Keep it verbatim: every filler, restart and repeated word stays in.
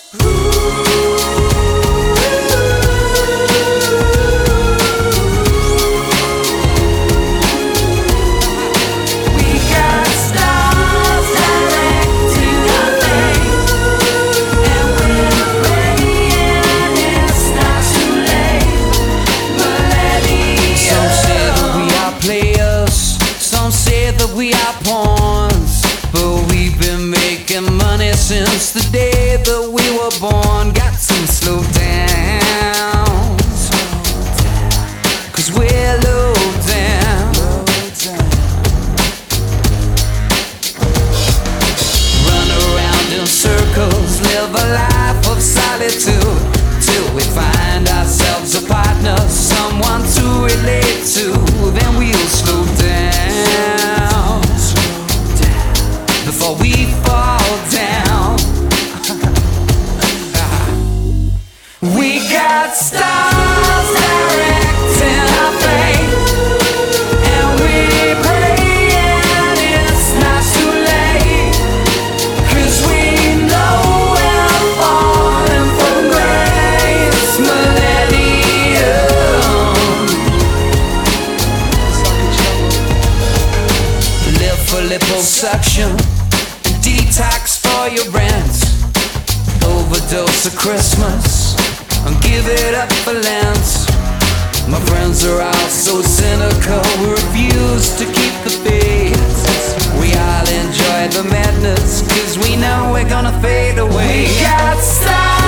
We are pawns, but we've been making money since the day that we were born. Got some slow downs, cause we're low down. Run around in circles, live a life of solitude, till we find ourselves a partner, someone to relate to. Then we'll slow down before we fall down. We got stars directing our fate, and we pray and it's not too late, cause we know we're falling from grace. Millennium, live for liposuction, detox for your rent, overdose of Christmas, and give it up for Lent. My friends are all so cynical, we refuse to keep the faith. We all enjoy the madness, cause we know we're gonna fade away. We got stars